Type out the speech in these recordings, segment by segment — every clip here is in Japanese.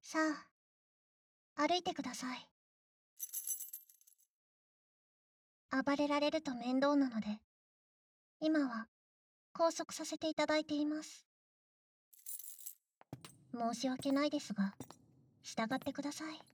さあ、歩いてください。暴れられると面倒なので、今は拘束させていただいています。申し訳ないですが、従ってください。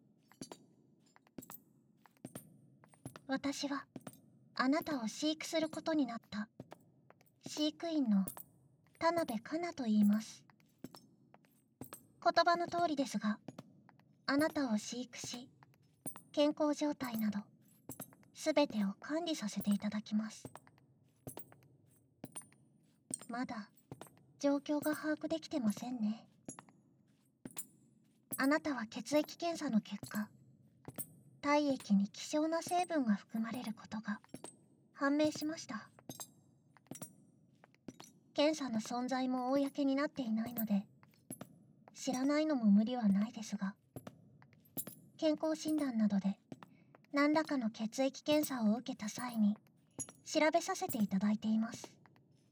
私は、あなたを飼育することになった、飼育員の田辺香奈と言います。言葉の通りですが、あなたを飼育し、健康状態など、すべてを管理させていただきます。まだ、状況が把握できてませんね。あなたは血液検査の結果、体液に希少な成分が含まれることが判明しました。検査の存在も公になっていないので、知らないのも無理はないですが、健康診断などで何らかの血液検査を受けた際に調べさせていただいています。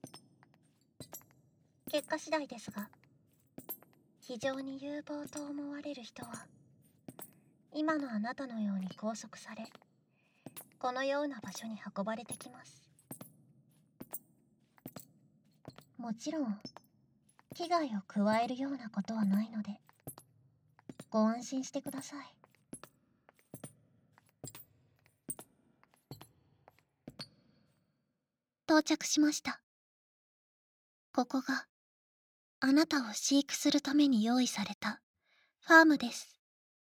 結果次第ですが、非常に有望と思われる人は今のあなたのように拘束され、このような場所に運ばれてきます。もちろん危害を加えるようなことはないので、ご安心してください。到着しました。ここがあなたを飼育するために用意されたファームです。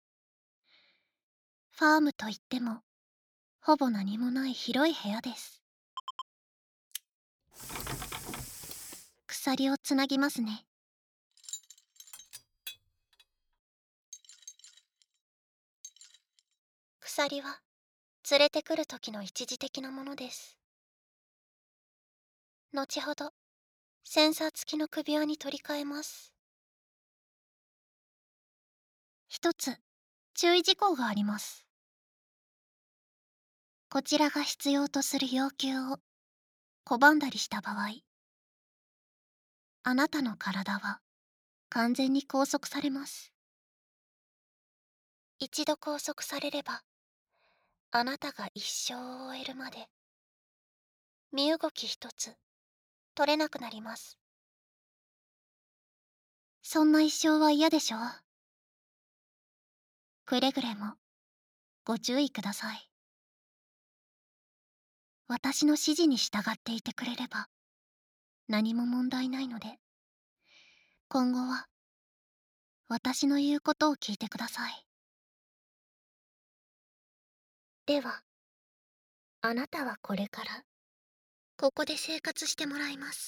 ファームといってもほぼ何もない広い部屋です。鎖をつなぎますね。鎖は連れてくる時の一時的なものです。後ほどセンサー付きの首輪に取り替えます。一つ注意事項があります。こちらが必要とする要求を拒んだりした場合、あなたの体は完全に拘束されます。一度拘束されれば、あなたが一生を終えるまで身動き一つ取れなくなります。そんな一生は嫌でしょう。くれぐれもご注意ください。私の指示に従っていてくれれば何も問題ないので、今後は私の言うことを聞いてください。では、あなたはこれからここで生活してもらいます。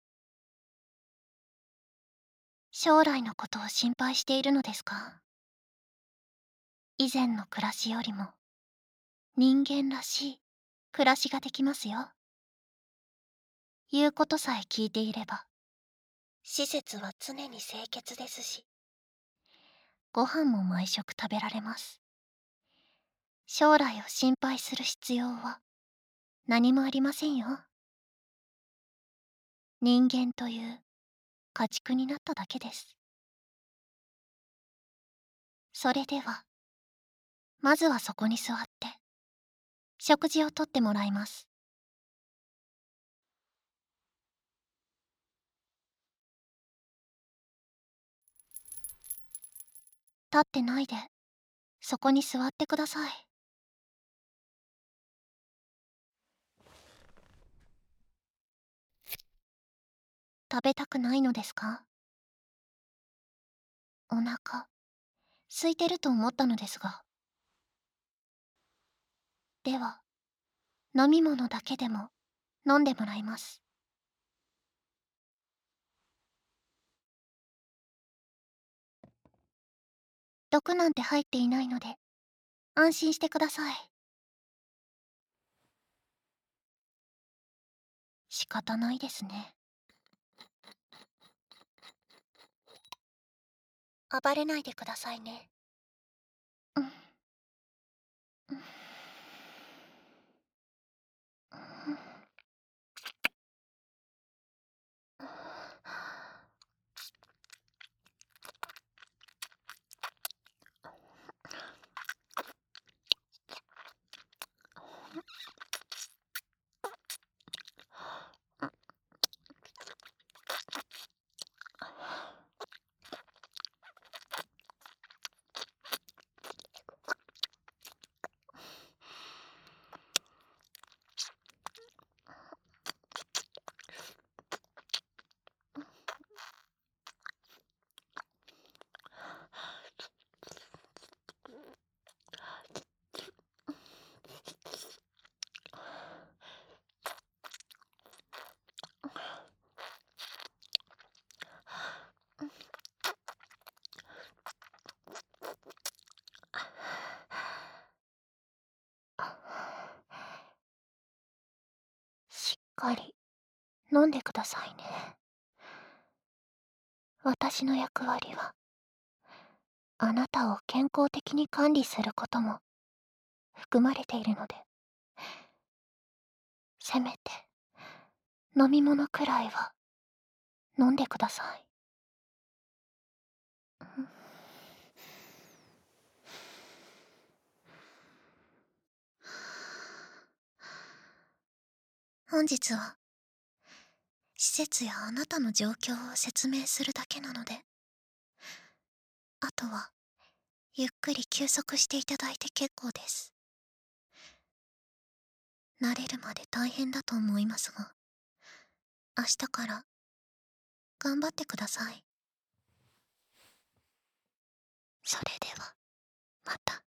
将来のことを心配しているのですか？以前の暮らしよりも人間らしい暮らしができますよ。言うことさえ聞いていれば、施設は常に清潔ですし、ご飯も毎食食べられます。将来を心配する必要は何もありませんよ。人間という家畜になっただけです。それでは、まずはそこに座って、食事をとってもらいます。立ってないで、そこに座ってください。食べたくないのですか？お腹、空いてると思ったのですが。では、飲み物だけでも飲んでもらいます。毒なんて入っていないので、安心してください。仕方ないですね。暴れないでくださいね。うん、うん、うん。 しっかり飲んでくださいね。私の役割は、あなたを健康的に管理することも含まれているので、せめて飲み物くらいは飲んでください。本日は施設やあなたの状況を説明するだけなので、あとはゆっくり休息していただいて結構です。慣れるまで大変だと思いますが、明日から頑張ってください。それではまた。